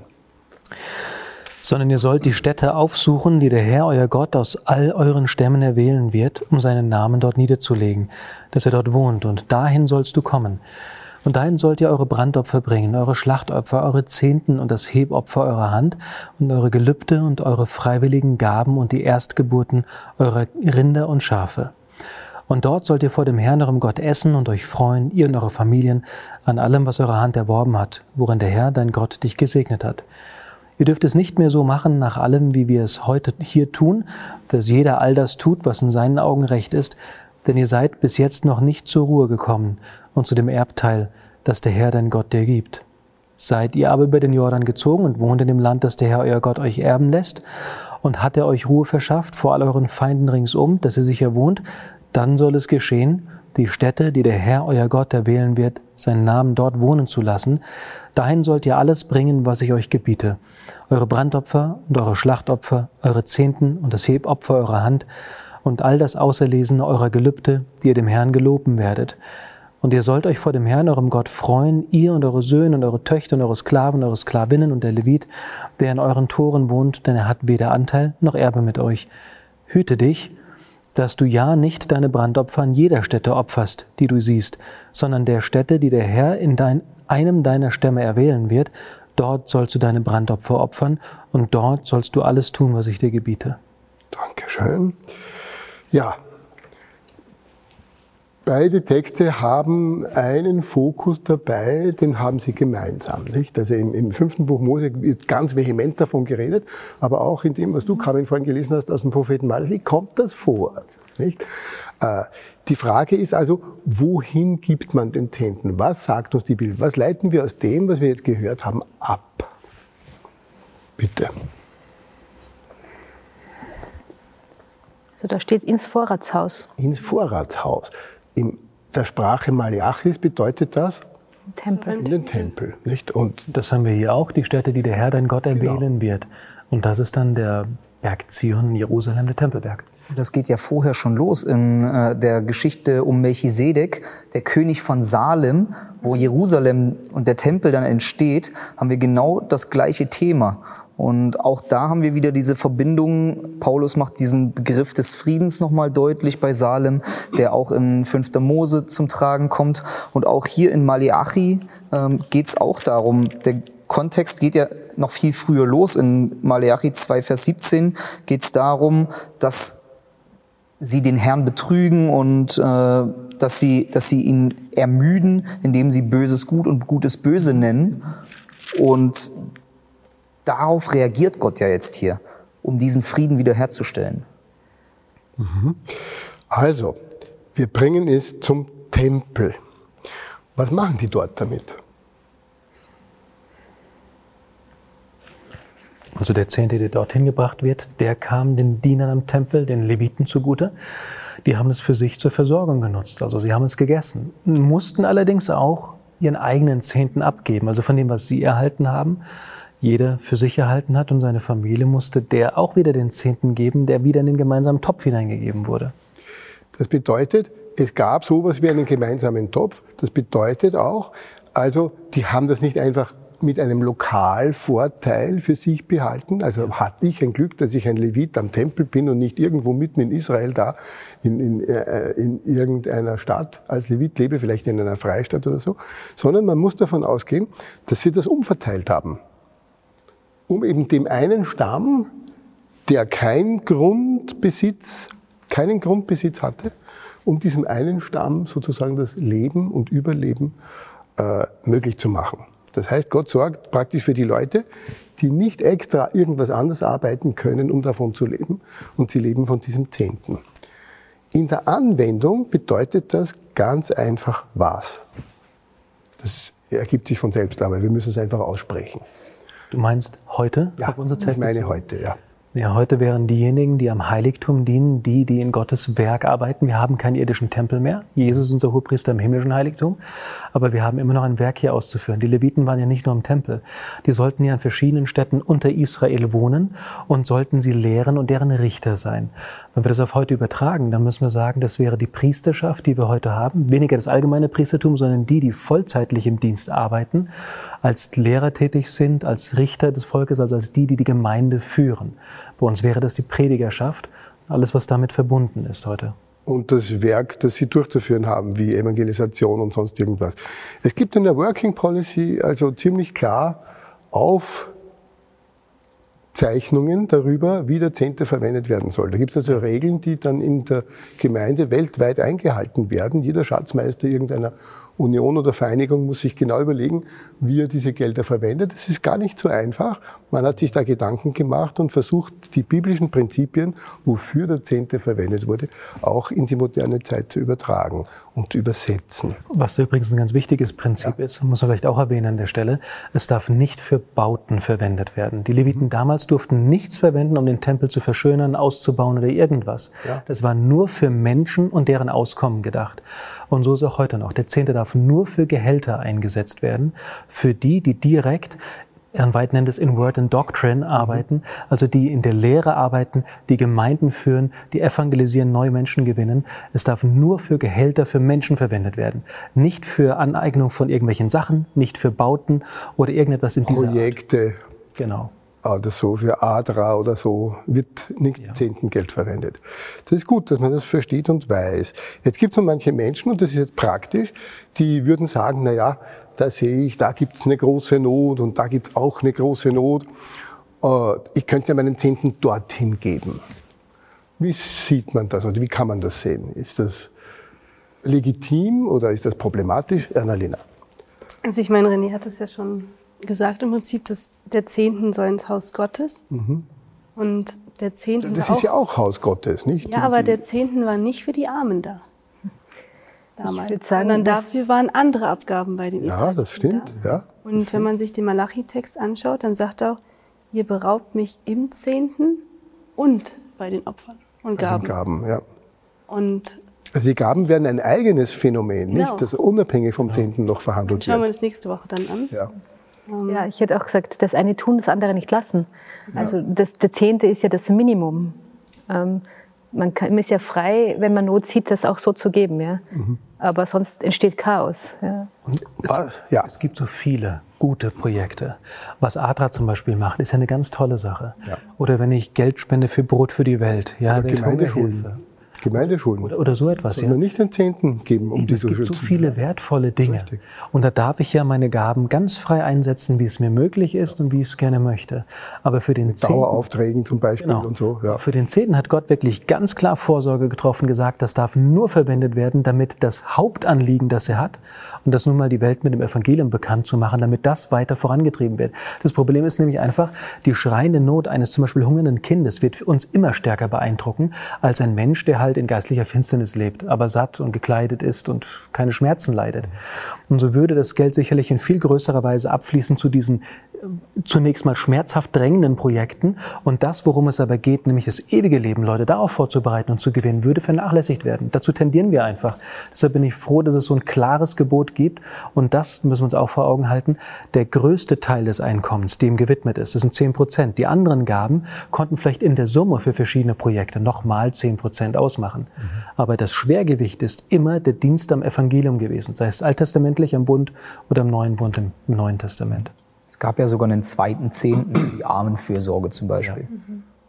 Sondern ihr sollt die Städte aufsuchen, die der Herr, euer Gott, aus all euren Stämmen erwählen wird, um seinen Namen dort niederzulegen, dass er dort wohnt, und dahin sollst du kommen. Und dahin sollt ihr eure Brandopfer bringen, eure Schlachtopfer, eure Zehnten und das Hebopfer eurer Hand und eure Gelübde und eure freiwilligen Gaben und die Erstgeburten eurer Rinder und Schafe. Und dort sollt ihr vor dem Herrn, eurem Gott, essen und euch freuen, ihr und eure Familien, an allem, was eure Hand erworben hat, worin der Herr, dein Gott, dich gesegnet hat. Ihr dürft es nicht mehr so machen nach allem, wie wir es heute hier tun, dass jeder all das tut, was in seinen Augen recht ist, denn ihr seid bis jetzt noch nicht zur Ruhe gekommen und zu dem Erbteil, das der Herr, dein Gott, dir gibt. Seid ihr aber über den Jordan gezogen und wohnt in dem Land, das der Herr, euer Gott, euch erben lässt, und hat er euch Ruhe verschafft vor all euren Feinden ringsum, dass ihr sicher wohnt, dann soll es geschehen, die Stätte, die der Herr, euer Gott, erwählen wird, seinen Namen dort wohnen zu lassen. Dahin sollt ihr alles bringen, was ich euch gebiete. Eure Brandopfer und eure Schlachtopfer, eure Zehnten und das Hebopfer eurer Hand und all das Auserlesene eurer Gelübde, die ihr dem Herrn geloben werdet. Und ihr sollt euch vor dem Herrn, eurem Gott, freuen, ihr und eure Söhne und eure Töchter und eure Sklaven und eure Sklavinnen und der Levit, der in euren Toren wohnt, denn er hat weder Anteil noch Erbe mit euch. Hüte dich, dass du ja nicht deine Brandopfer an jeder Stätte opferst, die du siehst, sondern der Stätte, die der Herr in dein, einem deiner Stämme erwählen wird, dort sollst du deine Brandopfer opfern und dort sollst du alles tun, was ich dir gebiete. Dankeschön. Ja, beide Texte haben einen Fokus dabei, den haben sie gemeinsam, nicht? Also im, im fünften Buch Mose wird ganz vehement davon geredet, aber auch in dem, was du, Carmen, vorhin gelesen hast aus dem Propheten Malachi, kommt das vor, nicht? Äh, die Frage ist also, wohin gibt man den Zehnten? Was sagt uns die Bibel? Was leiten wir aus dem, was wir jetzt gehört haben, ab? Bitte. Also da steht ins Vorratshaus. Ins Vorratshaus. In der Sprache Malachis bedeutet das? Tempel. In den Tempel. Nicht? Und das haben wir hier auch, die Stätte, die der Herr, dein Gott, erwählen genau. wird. Und das ist dann der Berg Zion, Jerusalem, der Tempelberg. Das geht ja vorher schon los in äh, der Geschichte um Melchisedek, der König von Salem, wo Jerusalem und der Tempel dann entsteht, haben wir genau das gleiche Thema. Und auch da haben wir wieder diese Verbindung. Paulus macht diesen Begriff des Friedens nochmal deutlich bei Salem, der auch in fünfter Mose zum Tragen kommt. Und auch hier in Maleachi ähm, geht es auch darum, der Kontext geht ja noch viel früher los. In Maleachi zwei, Vers siebzehn geht es darum, dass sie den Herrn betrügen und äh, dass sie, dass sie ihn ermüden, indem sie Böses gut und Gutes böse nennen. Und darauf reagiert Gott ja jetzt hier, um diesen Frieden wiederherzustellen. Also, wir bringen es zum Tempel. Was machen die dort damit? Also der Zehnte, der dorthin gebracht wird, der kam den Dienern am Tempel, den Leviten zugute. Die haben es für sich zur Versorgung genutzt, also sie haben es gegessen, mussten allerdings auch ihren eigenen Zehnten abgeben, also von dem, was sie erhalten haben, jeder für sich erhalten hat und seine Familie musste der auch wieder den Zehnten geben, der wieder in den gemeinsamen Topf hineingegeben wurde. Das bedeutet, es gab sowas wie einen gemeinsamen Topf. Das bedeutet auch, also die haben das nicht einfach mit einem Lokalvorteil für sich behalten. Also hatte ich ein Glück, dass ich ein Levit am Tempel bin und nicht irgendwo mitten in Israel da, in, in, äh, in irgendeiner Stadt als Levit lebe, vielleicht in einer Freistadt oder so, sondern man muss davon ausgehen, dass sie das umverteilt haben. Um eben dem einen Stamm, der kein Grundbesitz, keinen Grundbesitz hatte, um diesem einen Stamm sozusagen das Leben und Überleben äh, möglich zu machen. Das heißt, Gott sorgt praktisch für die Leute, die nicht extra irgendwas anderes arbeiten können, um davon zu leben. Und sie leben von diesem Zehnten. In der Anwendung bedeutet das ganz einfach was. Das ergibt sich von selbst, aber wir müssen es einfach aussprechen. Du meinst heute? Ja, auf unsere Zeit ich meine bezogen? heute, ja. Ja, heute wären diejenigen, die am Heiligtum dienen, die, die in Gottes Werk arbeiten. Wir haben keinen irdischen Tempel mehr. Jesus ist unser Hohepriester im himmlischen Heiligtum. Aber wir haben immer noch ein Werk hier auszuführen. Die Leviten waren ja nicht nur im Tempel. Die sollten ja in verschiedenen Städten unter Israel wohnen und sollten sie lehren und deren Richter sein. Wenn wir das auf heute übertragen, dann müssen wir sagen, das wäre die Priesterschaft, die wir heute haben. Weniger das allgemeine Priestertum, sondern die, die vollzeitlich im Dienst arbeiten, als Lehrer tätig sind, als Richter des Volkes, also als die, die die Gemeinde führen. Bei uns wäre das die Predigerschaft, alles, was damit verbunden ist heute. Und das Werk, das sie durchzuführen haben, wie Evangelisation und sonst irgendwas. Es gibt in der Working Policy also ziemlich klar Aufzeichnungen darüber, wie der Zehnte verwendet werden soll. Da gibt es also Regeln, die dann in der Gemeinde weltweit eingehalten werden. Jeder Schatzmeister irgendeiner Union oder Vereinigung muss sich genau überlegen, wie er diese Gelder verwendet. Das ist gar nicht so einfach. Man hat sich da Gedanken gemacht und versucht, die biblischen Prinzipien, wofür der Zehnte verwendet wurde, auch in die moderne Zeit zu übertragen und zu übersetzen. Was übrigens ein ganz wichtiges Prinzip ja. ist, muss man vielleicht auch erwähnen an der Stelle, es darf nicht für Bauten verwendet werden. Die Leviten mhm. damals durften nichts verwenden, um den Tempel zu verschönern, auszubauen oder irgendwas. Ja. Das war nur für Menschen und deren Auskommen gedacht. Und so ist auch heute noch. Der Zehnte darf nur für Gehälter eingesetzt werden, für die, die direkt, Ellen White nennt es in Word and Doctrine arbeiten, also die in der Lehre arbeiten, die Gemeinden führen, die evangelisieren, neue Menschen gewinnen. Es darf nur für Gehälter für Menschen verwendet werden. Nicht für Aneignung von irgendwelchen Sachen, nicht für Bauten oder irgendetwas in dieser Art. Projekte. Genau. Oder so, für Adra oder so, wird nicht ja. Zehntengeld verwendet. Das ist gut, dass man das versteht und weiß. Jetzt gibt es noch manche Menschen, und das ist jetzt praktisch, die würden sagen, na ja, da sehe ich, da gibt es eine große Not und da gibt es auch eine große Not. Ich könnte ja meinen Zehnten dorthin geben. Wie sieht man das oder wie kann man das sehen? Ist das legitim oder ist das problematisch? Annalena. Also ich meine, René hat das ja schon gesagt im Prinzip, dass der Zehnten soll ins Haus Gottes. Mhm. Und der Zehnten Das war ist auch, ja auch Haus Gottes, nicht? Ja, aber der Zehnten war nicht für die Armen da. Damals. Ich würde sagen, sondern dafür waren andere Abgaben bei den Israeliten. Ja, das stimmt. Da. Ja. Und wenn man sich den Malachi-Text anschaut, dann sagt er auch, ihr beraubt mich im Zehnten und bei den Opfern und Gaben. Bei den Gaben, ja. Und also die Gaben werden ein eigenes Phänomen, genau. nicht, das unabhängig vom Zehnten noch verhandelt wird. Schauen wir wird. das nächste Woche dann an. Ja. Ja, ich hätte auch gesagt, das eine tun, das andere nicht lassen. Also das, der Zehnte ist ja das Minimum. Ähm, Man, kann, man ist ja frei, wenn man Not sieht, das auch so zu geben. Ja? Mhm. Aber sonst entsteht Chaos. Ja. Und es, ja. es gibt so viele gute Projekte. Was ADRA zum Beispiel macht, ist ja eine ganz tolle Sache. Ja. Oder wenn ich Geld spende für Brot für die Welt. Ja, der Gemeindehilfe. Gemeindeschulen. Oder, oder so etwas. Sollen wir nicht den Zehnten geben, um diese zu schützen? Es gibt so viele wertvolle Dinge. Und da darf ich ja meine Gaben ganz frei einsetzen, wie es mir möglich ist und wie ich es gerne möchte. Aber für den Mit Zehnten... Daueraufträgen zum Beispiel genau, und so. Ja. Für den Zehnten hat Gott wirklich ganz klar Vorsorge getroffen, gesagt, das darf nur verwendet werden, damit das Hauptanliegen, das er hat, und das nun mal die Welt mit dem Evangelium bekannt zu machen, damit das weiter vorangetrieben wird. Das Problem ist nämlich einfach, die schreiende Not eines zum Beispiel hungernden Kindes wird uns immer stärker beeindrucken, als ein Mensch, der halt in geistlicher Finsternis lebt, aber satt und gekleidet ist und keine Schmerzen leidet. Und so würde das Geld sicherlich in viel größerer Weise abfließen zu diesen zunächst mal schmerzhaft drängenden Projekten. Und das, worum es aber geht, nämlich das ewige Leben, Leute darauf vorzubereiten und zu gewinnen, würde vernachlässigt werden. Dazu tendieren wir einfach. Deshalb bin ich froh, dass es so ein klares Gebot gibt. Und das müssen wir uns auch vor Augen halten. Der größte Teil des Einkommens, dem gewidmet ist, das sind zehn Prozent. Die anderen Gaben konnten vielleicht in der Summe für verschiedene Projekte nochmal zehn Prozent ausmachen. Mhm. Aber das Schwergewicht ist immer der Dienst am Evangelium gewesen, sei es alttestamentlich am Bund oder im Neuen Bund im, im Neuen Testament. Es gab ja sogar einen zweiten Zehnten für die Armenfürsorge zum Beispiel, ja.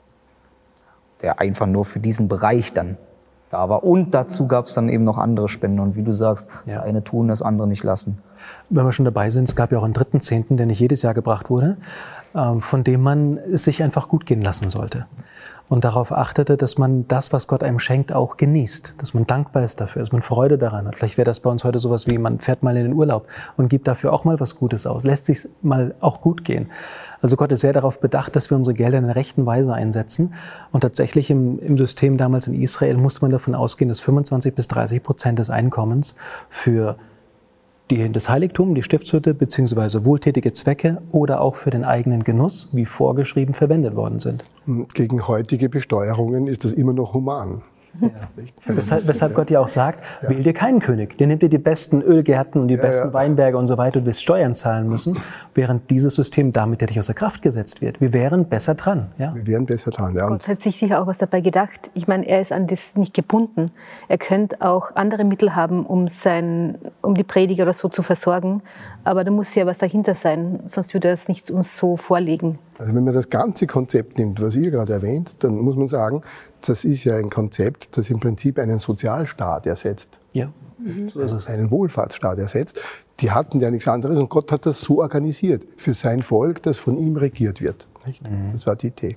Der einfach nur für diesen Bereich dann da war. Und dazu gab es dann eben noch andere Spenden. Und wie du sagst, das ja. eine tun, das andere nicht lassen. Wenn wir schon dabei sind, es gab ja auch einen dritten Zehnten, der nicht jedes Jahr gebracht wurde, von dem man es sich einfach gut gehen lassen sollte. Und darauf achtete, dass man das, was Gott einem schenkt, auch genießt. Dass man dankbar ist dafür, dass man Freude daran hat. Vielleicht wäre das bei uns heute sowas wie, man fährt mal in den Urlaub und gibt dafür auch mal was Gutes aus. Lässt sich mal auch gut gehen. Also Gott ist sehr darauf bedacht, dass wir unsere Gelder in der rechten Weise einsetzen. Und tatsächlich im, im System damals in Israel musste man davon ausgehen, dass fünfundzwanzig bis dreißig Prozent des Einkommens für Die, das Heiligtum, die Stiftshütte bzw. wohltätige Zwecke oder auch für den eigenen Genuss, wie vorgeschrieben, verwendet worden sind. Gegen heutige Besteuerungen ist das immer noch human. Ja. Weshalb, weshalb Gott ja auch sagt, ja. wähl dir keinen König. Der nimmt dir die besten Ölgärten und die ja, besten ja. Weinberge und so weiter und wirst Steuern zahlen müssen, während dieses System damit ja nicht außer Kraft gesetzt wird. Wir wären besser dran. Ja? Wir wären besser dran, ja. Gott hat sich sicher auch was dabei gedacht. Ich meine, er ist an das nicht gebunden. Er könnte auch andere Mittel haben, um, sein, um die Prediger oder so zu versorgen. Aber da muss ja was dahinter sein, sonst würde er es nicht uns so vorlegen. Also wenn man das ganze Konzept nimmt, was ihr gerade erwähnt, dann muss man sagen, das ist ja ein Konzept, das im Prinzip einen Sozialstaat ersetzt. Ja. Mhm. Also einen Wohlfahrtsstaat ersetzt. Die hatten ja nichts anderes und Gott hat das so organisiert für sein Volk, das von ihm regiert wird. Nicht? Mhm. Das war die Idee.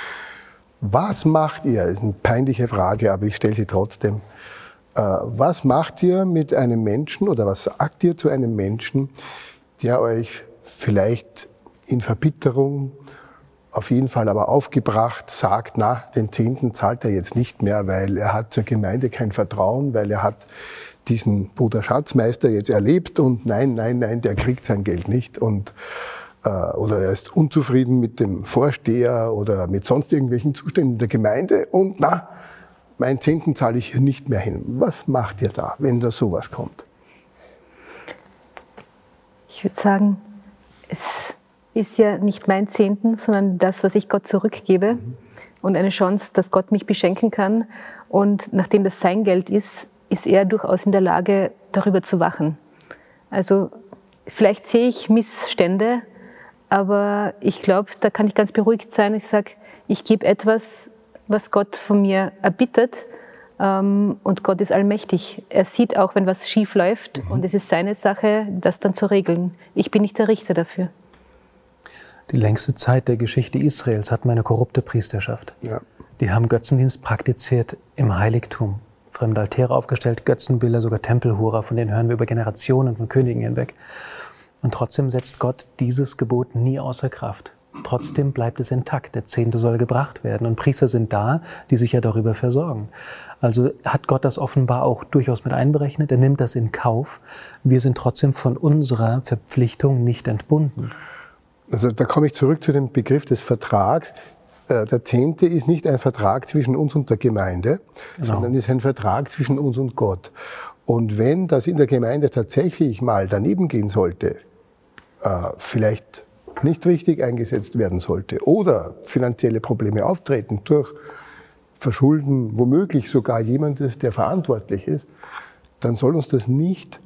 Was macht ihr? Das ist eine peinliche Frage, aber ich stelle sie trotzdem. Was macht ihr mit einem Menschen oder was sagt ihr zu einem Menschen, der euch vielleicht in Verbitterung, auf jeden Fall aber aufgebracht, sagt, na, den Zehnten zahlt er jetzt nicht mehr, weil er hat zur Gemeinde kein Vertrauen, weil er hat diesen Bruder Schatzmeister jetzt erlebt und nein, nein, nein, der kriegt sein Geld nicht und äh, oder er ist unzufrieden mit dem Vorsteher oder mit sonst irgendwelchen Zuständen der Gemeinde und na, mein Zehnten zahle ich hier nicht mehr hin. Was macht ihr da, wenn da sowas kommt? Ich würde sagen, es ist ja nicht mein Zehnten, sondern das, was ich Gott zurückgebe mhm. und eine Chance, dass Gott mich beschenken kann. Und nachdem das sein Geld ist, ist er durchaus in der Lage, darüber zu wachen. Also vielleicht sehe ich Missstände, aber ich glaube, da kann ich ganz beruhigt sein. Ich sage, ich gebe etwas, was Gott von mir erbittet, ähm, und Gott ist allmächtig. Er sieht auch, wenn was schief läuft mhm. und es ist seine Sache, das dann zu regeln. Ich bin nicht der Richter dafür. Die längste Zeit der Geschichte Israels hatten wir eine korrupte Priesterschaft. Ja. Die haben Götzendienst praktiziert im Heiligtum. Fremde Altäre aufgestellt, Götzenbilder, sogar Tempelhurer, von denen hören wir über Generationen von Königen hinweg. Und trotzdem setzt Gott dieses Gebot nie außer Kraft. Trotzdem bleibt es intakt. Der Zehnte soll gebracht werden. Und Priester sind da, die sich ja darüber versorgen. Also hat Gott das offenbar auch durchaus mit einberechnet. Er nimmt das in Kauf. Wir sind trotzdem von unserer Verpflichtung nicht entbunden. Also da komme ich zurück zu dem Begriff des Vertrags. Der Zehnte ist nicht ein Vertrag zwischen uns und der Gemeinde, genau. sondern ist ein Vertrag zwischen uns und Gott. Und wenn das in der Gemeinde tatsächlich mal daneben gehen sollte, vielleicht nicht richtig eingesetzt werden sollte oder finanzielle Probleme auftreten durch verschulden womöglich sogar jemandes, der verantwortlich ist, dann soll uns das nicht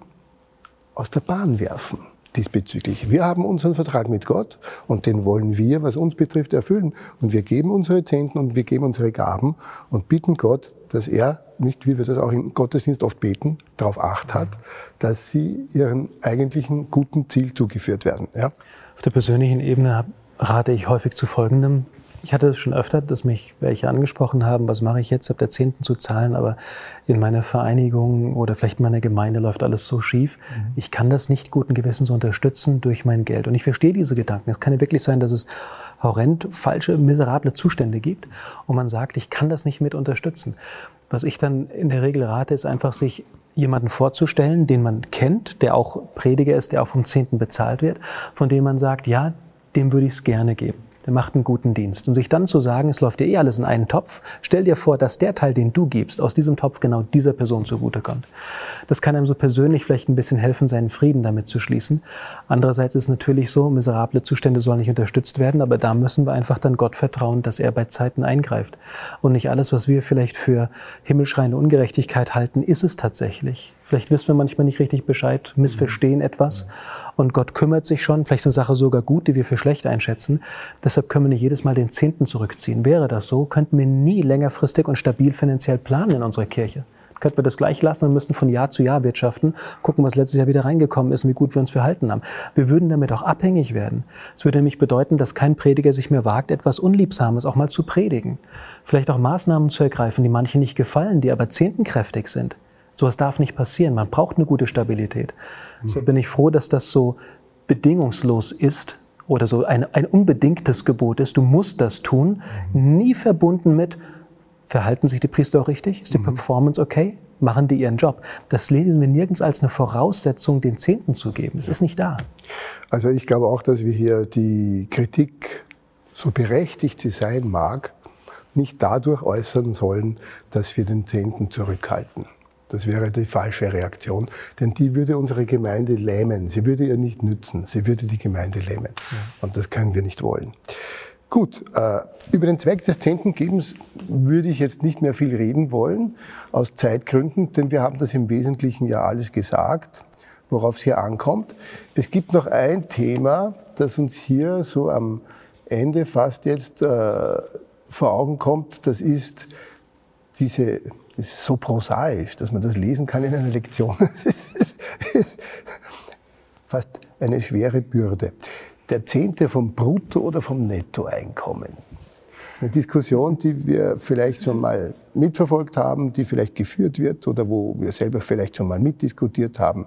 aus der Bahn werfen diesbezüglich. Wir haben unseren Vertrag mit Gott und den wollen wir, was uns betrifft, erfüllen. Und wir geben unsere Zehnten und wir geben unsere Gaben und bitten Gott, dass er, nicht wie wir das auch im Gottesdienst oft beten, darauf Acht hat, dass sie ihren eigentlichen guten Ziel zugeführt werden. Ja? Auf der persönlichen Ebene rate ich häufig zu Folgendem. Ich hatte es schon öfter, dass mich welche angesprochen haben, was mache ich jetzt, ab der Zehnten zu zahlen, aber in meiner Vereinigung oder vielleicht in meiner Gemeinde läuft alles so schief. Mhm. Ich kann das nicht guten Gewissens unterstützen durch mein Geld. Und ich verstehe diese Gedanken. Es kann ja wirklich sein, dass es horrend falsche, miserable Zustände gibt und man sagt, ich kann das nicht mit unterstützen. Was ich dann in der Regel rate, ist einfach, sich jemanden vorzustellen, den man kennt, der auch Prediger ist, der auch vom Zehnten bezahlt wird, von dem man sagt, ja, dem würde ich es gerne geben. Der macht einen guten Dienst. Und sich dann zu sagen, es läuft dir eh alles in einen Topf, stell dir vor, dass der Teil, den du gibst, aus diesem Topf genau dieser Person zugutekommt. Das kann einem so persönlich vielleicht ein bisschen helfen, seinen Frieden damit zu schließen. Andererseits ist es natürlich so, miserable Zustände sollen nicht unterstützt werden, aber da müssen wir einfach dann Gott vertrauen, dass er bei Zeiten eingreift. Und nicht alles, was wir vielleicht für himmelschreiende Ungerechtigkeit halten, ist es tatsächlich. Vielleicht wissen wir manchmal nicht richtig Bescheid, missverstehen etwas und Gott kümmert sich schon, vielleicht ist eine Sache sogar gut, die wir für schlecht einschätzen. Deshalb können wir nicht jedes Mal den Zehnten zurückziehen. Wäre das so, könnten wir nie längerfristig und stabil finanziell planen in unserer Kirche. Könnten wir das gleich lassen und müssten von Jahr zu Jahr wirtschaften, gucken, was letztes Jahr wieder reingekommen ist und wie gut wir uns verhalten haben. Wir würden damit auch abhängig werden. Es würde nämlich bedeuten, dass kein Prediger sich mehr wagt, etwas Unliebsames auch mal zu predigen. Vielleicht auch Maßnahmen zu ergreifen, die manchen nicht gefallen, die aber zehntenkräftig sind. Sowas darf nicht passieren. Man braucht eine gute Stabilität. Mhm. Deshalb bin ich froh, dass das so bedingungslos ist oder so ein, ein unbedingtes Gebot ist. Du musst das tun. Mhm. Nie verbunden mit, verhalten sich die Priester auch richtig? Ist die mhm. Performance okay? Machen die ihren Job? Das lesen wir nirgends als eine Voraussetzung, den Zehnten zu geben. Es ist nicht da. Also ich glaube auch, dass wir hier die Kritik, so berechtigt sie sein mag, nicht dadurch äußern sollen, dass wir den Zehnten zurückhalten. Das wäre die falsche Reaktion, denn die würde unsere Gemeinde lähmen. Sie würde ihr nicht nützen, sie würde die Gemeinde lähmen. Ja. Und das können wir nicht wollen. Gut, äh, über den Zweck des Zehntengebens würde ich jetzt nicht mehr viel reden wollen, aus Zeitgründen, denn wir haben das im Wesentlichen ja alles gesagt, worauf es hier ankommt. Es gibt noch ein Thema, das uns hier so am Ende fast jetzt äh, vor Augen kommt, das ist diese... Das ist so prosaisch, dass man das lesen kann in einer Lektion. Das ist, ist, ist fast eine schwere Bürde. Der Zehnte vom Brutto- oder vom Nettoeinkommen. Eine Diskussion, die wir vielleicht schon mal mitverfolgt haben, die vielleicht geführt wird oder wo wir selber vielleicht schon mal mitdiskutiert haben.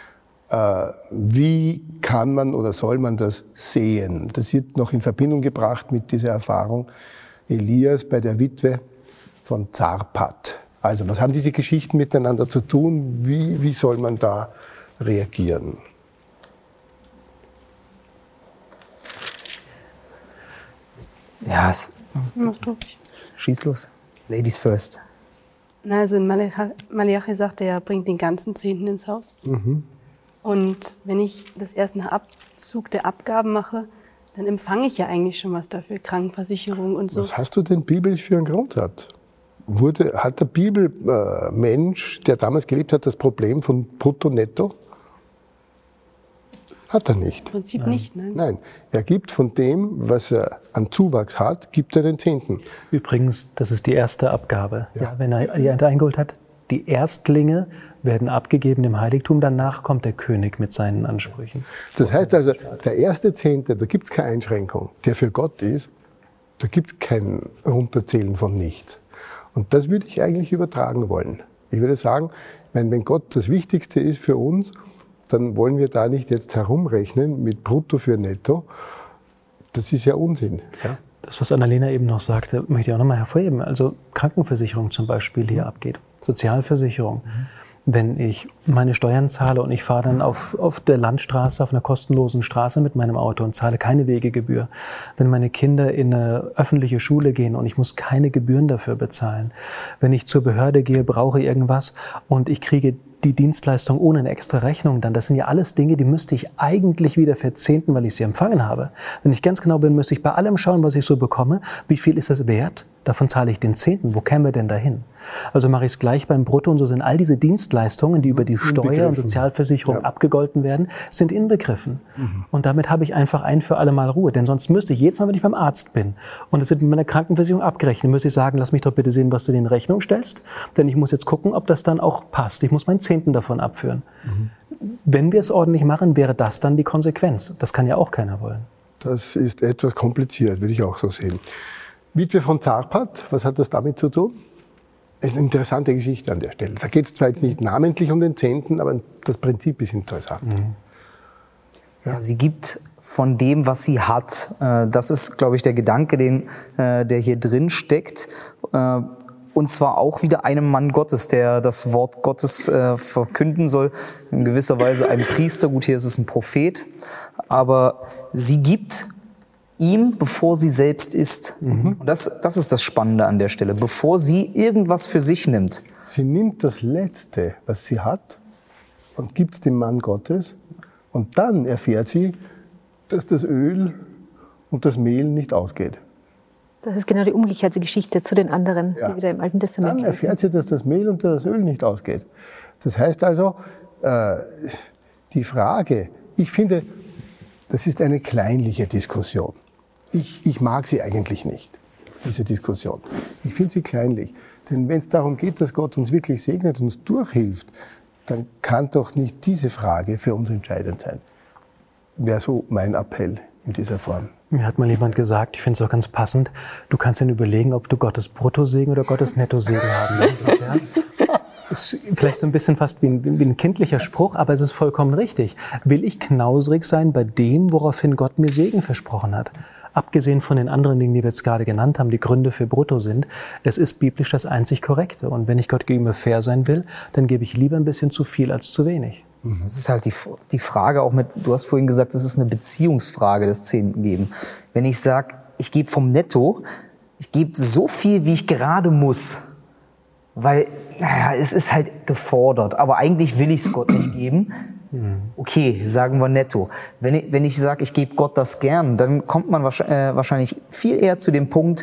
Äh, wie kann man oder soll man das sehen? Das wird noch in Verbindung gebracht mit dieser Erfahrung Elias bei der Witwe von Zarpat. Also, was haben diese Geschichten miteinander zu tun? Wie, wie soll man da reagieren? Ja, es, schieß los. Ladies first. Na, also in Malachi, Malachi sagt er ja, bringt den ganzen Zehnten ins Haus. Mhm. Und wenn ich das erst nach Abzug der Abgaben mache, dann empfange ich ja eigentlich schon was dafür, Krankenversicherung und so. Was hast du denn biblisch für einen Grundsatz? Wurde, hat der Bibelmensch, äh, der damals gelebt hat, das Problem von Brutto-Netto? Hat er nicht. Im Prinzip nein. nicht, nein. Nein, er gibt von dem, was er an Zuwachs hat, gibt er den Zehnten. Übrigens, das ist die erste Abgabe. Ja. Ja, wenn er die Ernte eingeholt hat, die Erstlinge werden abgegeben im Heiligtum, danach kommt der König mit seinen Ansprüchen. Das heißt also, der erste Zehnte, da gibt es keine Einschränkung, der für Gott ist, da gibt es kein Runterzählen von nichts. Und das würde ich eigentlich übertragen wollen. Ich würde sagen, wenn Gott das Wichtigste ist für uns, dann wollen wir da nicht jetzt herumrechnen mit Brutto für Netto. Das ist ja Unsinn. Ja? Das, was Annalena eben noch sagte, möchte ich auch noch mal hervorheben. Also Krankenversicherung zum Beispiel hier mhm. abgeht, Sozialversicherung. Mhm. Wenn ich meine Steuern zahle und ich fahre dann auf, auf der Landstraße, auf einer kostenlosen Straße mit meinem Auto und zahle keine Wegegebühr. Wenn meine Kinder in eine öffentliche Schule gehen und ich muss keine Gebühren dafür bezahlen. Wenn ich zur Behörde gehe, brauche irgendwas und ich kriege die Dienstleistung ohne eine extra Rechnung dann. Das sind ja alles Dinge, die müsste ich eigentlich wieder verzehnten, weil ich sie empfangen habe. Wenn ich ganz genau bin, müsste ich bei allem schauen, was ich so bekomme. Wie viel ist das wert? Davon zahle ich den Zehnten. Wo kämen wir denn dahin? Also mache ich es gleich beim Brutto und so sind all diese Dienstleistungen, die über die Steuer- und Sozialversicherung ja. abgegolten werden, sind inbegriffen. Mhm. Und damit habe ich einfach ein für alle Mal Ruhe. Denn sonst müsste ich jedes Mal, wenn ich beim Arzt bin und es wird mit meiner Krankenversicherung abgerechnet, müsste ich sagen, lass mich doch bitte sehen, was du in Rechnung stellst. Denn ich muss jetzt gucken, ob das dann auch passt. Ich muss meinen Zehnten davon abführen. Mhm. Wenn wir es ordentlich machen, wäre das dann die Konsequenz. Das kann ja auch keiner wollen. Das ist etwas kompliziert, würde ich auch so sehen. Witwe von Zarpat, was hat das damit zu tun? Das ist eine interessante Geschichte an der Stelle. Da geht es zwar jetzt nicht namentlich um den Zehnten, aber das Prinzip ist interessant. Mhm. Ja. Sie gibt von dem, was sie hat. Das ist, glaube ich, der Gedanke, den, der hier drin steckt. Und zwar auch wieder einem Mann Gottes, der das Wort Gottes verkünden soll. In gewisser Weise ein Priester, gut, hier ist es ein Prophet. Aber sie gibt ihm, bevor sie selbst ist. Mhm. Und das, das ist das Spannende an der Stelle. Bevor sie irgendwas für sich nimmt. Sie nimmt das Letzte, was sie hat, und gibt es dem Mann Gottes. Und dann erfährt sie, dass das Öl und das Mehl nicht ausgeht. Das ist genau die umgekehrte Geschichte zu den anderen, ja. die wieder im Alten Testament Dann erfährt sie, dass das Mehl und das Öl nicht ausgeht. Das heißt also, äh, die Frage, ich finde, das ist eine kleinliche Diskussion. Ich, ich mag sie eigentlich nicht, diese Diskussion. Ich finde sie kleinlich. Denn wenn es darum geht, dass Gott uns wirklich segnet und uns durchhilft, dann kann doch nicht diese Frage für uns entscheidend sein. Wäre so mein Appell in dieser Form. Mir hat mal jemand gesagt, ich finde es auch ganz passend, du kannst dann überlegen, ob du Gottes Bruttosegen oder Gottes Nettosegen haben möchtest. Ja? Das ist vielleicht so ein bisschen fast wie ein, wie ein kindlicher Spruch, aber es ist vollkommen richtig. Will ich knauserig sein bei dem, woraufhin Gott mir Segen versprochen hat? Abgesehen von den anderen Dingen, die wir jetzt gerade genannt haben, die Gründe für Brutto sind, es ist biblisch das einzig Korrekte. Und wenn ich Gott gegenüber fair sein will, dann gebe ich lieber ein bisschen zu viel als zu wenig. Das ist halt die, die Frage auch mit, du hast vorhin gesagt, das ist eine Beziehungsfrage, das Zehnten geben. Wenn ich sage, ich gebe vom Netto, ich gebe so viel, wie ich gerade muss, weil, naja, es ist halt gefordert, aber eigentlich will ich es Gott nicht geben. Okay, sagen wir netto. Wenn ich, wenn ich sage, ich gebe Gott das gern, dann kommt man wahrscheinlich viel eher zu dem Punkt,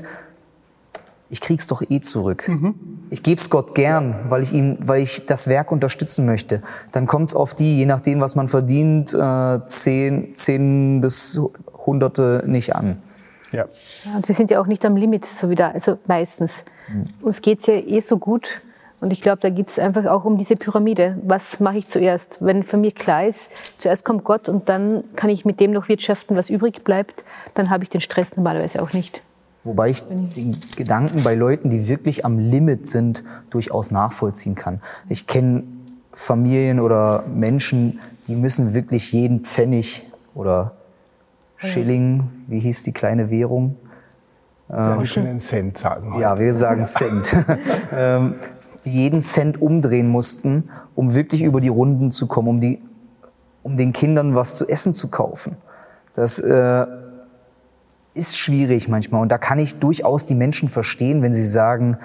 ich krieg's doch eh zurück. Mhm. Ich gebe es Gott gern, weil ich ihm, weil ich das Werk unterstützen möchte. Dann kommt es auf die, je nachdem, was man verdient, zehn, zehn bis Hunderte nicht an. Ja. Ja, und wir sind ja auch nicht am Limit, so wie da, also meistens. Mhm. Uns geht's ja eh so gut. Und ich glaube, da geht es einfach auch um diese Pyramide. Was mache ich zuerst? Wenn für mich klar ist, zuerst kommt Gott und dann kann ich mit dem noch wirtschaften, was übrig bleibt, dann habe ich den Stress normalerweise auch nicht. Wobei ich den Gedanken bei Leuten, die wirklich am Limit sind, durchaus nachvollziehen kann. Ich kenne Familien oder Menschen, die müssen wirklich jeden Pfennig oder Schilling, wie hieß die kleine Währung? Ja, wir können Cent sagen. Heute. Ja, wir sagen Cent. ähm, die jeden Cent umdrehen mussten, um wirklich über die Runden zu kommen, um, die, um den Kindern was zu essen zu kaufen. Das äh, ist schwierig manchmal. Und da kann ich durchaus die Menschen verstehen, wenn sie sagen,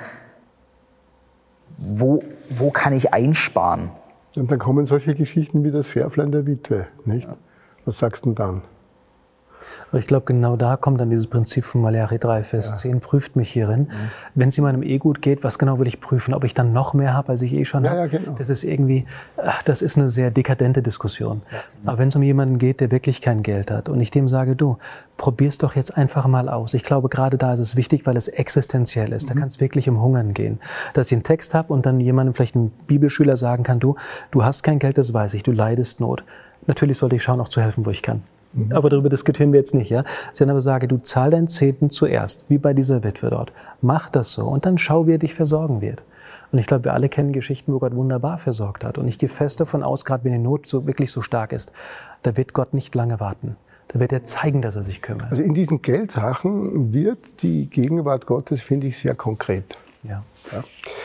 wo, wo kann ich einsparen? Und dann kommen solche Geschichten wie das Schärflein der Witwe, nicht? Ja. Was sagst du dann? Aber ich glaube, genau da kommt dann dieses Prinzip von Malachi drei, Vers ja. zehn, prüft mich hierin. Mhm. Wenn es in meinem eh gut geht, was genau will ich prüfen? Ob ich dann noch mehr habe, als ich eh schon ja, habe? Ja, genau. Das ist irgendwie, ach, das ist eine sehr dekadente Diskussion. Ja. Mhm. Aber wenn es um jemanden geht, der wirklich kein Geld hat und ich dem sage, du, probier's doch jetzt einfach mal aus. Ich glaube, gerade da ist es wichtig, weil es existenziell ist. Mhm. Da kann es wirklich um Hungern gehen. Dass ich einen Text habe und dann jemandem, vielleicht ein Bibelschüler sagen kann, du, du hast kein Geld, das weiß ich, du leidest Not. Natürlich sollte ich schauen, auch zu helfen, wo ich kann. Mhm. Aber darüber diskutieren wir jetzt nicht, ja. Sie aber sage, du zahl deinen Zehnten zuerst, wie bei dieser Witwe dort. Mach das so und dann schau, wie er dich versorgen wird. Und ich glaube, wir alle kennen Geschichten, wo Gott wunderbar versorgt hat. Und ich gehe fest davon aus, gerade wenn die Not so, wirklich so stark ist, da wird Gott nicht lange warten. Da wird er zeigen, dass er sich kümmert. Also in diesen Geldsachen wird die Gegenwart Gottes, finde ich, sehr konkret. Ja. Ja.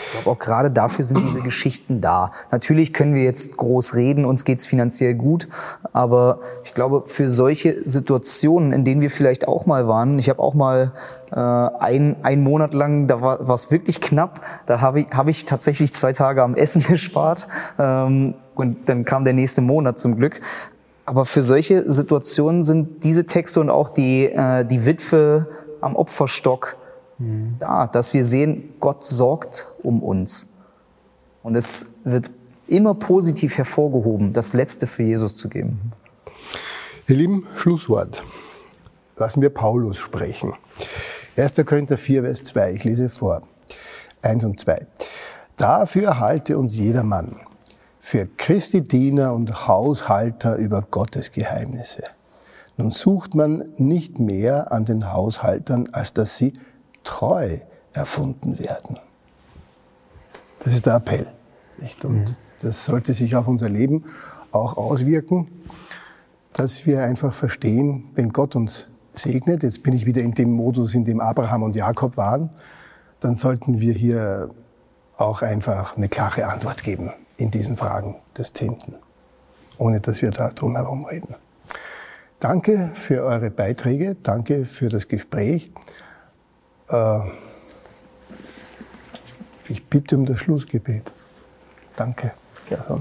Ich glaube, auch gerade dafür sind diese Geschichten da. Natürlich können wir jetzt groß reden, uns geht's finanziell gut, aber ich glaube, für solche Situationen, in denen wir vielleicht auch mal waren, ich habe auch mal äh, ein, ein Monat lang, da war es wirklich knapp, da habe ich, hab ich tatsächlich zwei Tage am Essen gespart ähm, und dann kam der nächste Monat zum Glück. Aber für solche Situationen sind diese Texte und auch die, äh, die Witwe am Opferstock da, dass wir sehen, Gott sorgt um uns. Und es wird immer positiv hervorgehoben, das Letzte für Jesus zu geben. Ihr Lieben, Schlusswort. Lassen wir Paulus sprechen. erster Korinther vier, Vers zwei, ich lese vor. eins und zwei. Dafür halte uns jedermann für Christi Diener und Haushalter über Gottes Geheimnisse. Nun sucht man nicht mehr an den Haushaltern, als dass sie treu erfunden werden. Das ist der Appell. Nicht? Und mhm. das sollte sich auf unser Leben auch auswirken, dass wir einfach verstehen, wenn Gott uns segnet, jetzt bin ich wieder in dem Modus, in dem Abraham und Jakob waren, dann sollten wir hier auch einfach eine klare Antwort geben in diesen Fragen des Zehnten, ohne dass wir da drum herum reden. Danke für eure Beiträge, danke für das Gespräch. Ich bitte um das Schlussgebet. Danke, Gerson.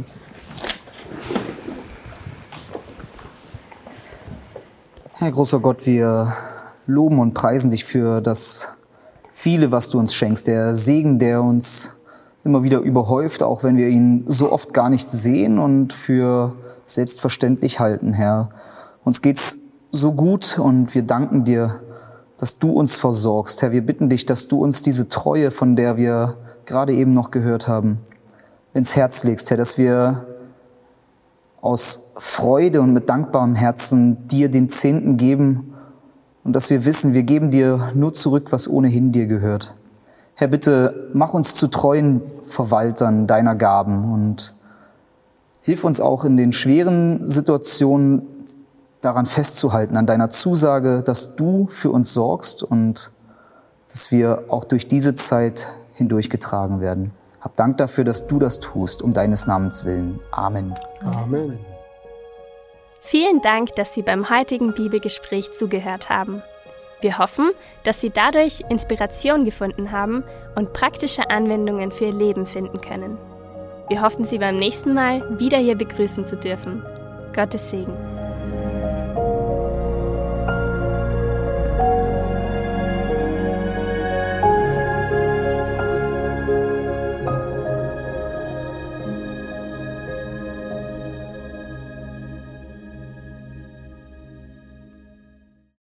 Herr großer Gott, wir loben und preisen dich für das viele, was du uns schenkst. Der Segen, der uns immer wieder überhäuft, auch wenn wir ihn so oft gar nicht sehen und für selbstverständlich halten, Herr. Uns geht's so gut und wir danken dir, dass du uns versorgst. Herr, wir bitten dich, dass du uns diese Treue, von der wir gerade eben noch gehört haben, ins Herz legst, Herr, dass wir aus Freude und mit dankbarem Herzen dir den Zehnten geben und dass wir wissen, wir geben dir nur zurück, was ohnehin dir gehört. Herr, bitte mach uns zu treuen Verwaltern deiner Gaben und hilf uns auch in den schweren Situationen daran festzuhalten, an deiner Zusage, dass du für uns sorgst und dass wir auch durch diese Zeit hindurchgetragen werden. Hab Dank dafür, dass du das tust, um deines Namens willen. Amen. Amen. Vielen Dank, dass Sie beim heutigen Bibelgespräch zugehört haben. Wir hoffen, dass Sie dadurch Inspiration gefunden haben und praktische Anwendungen für Ihr Leben finden können. Wir hoffen, Sie beim nächsten Mal wieder hier begrüßen zu dürfen. Gottes Segen.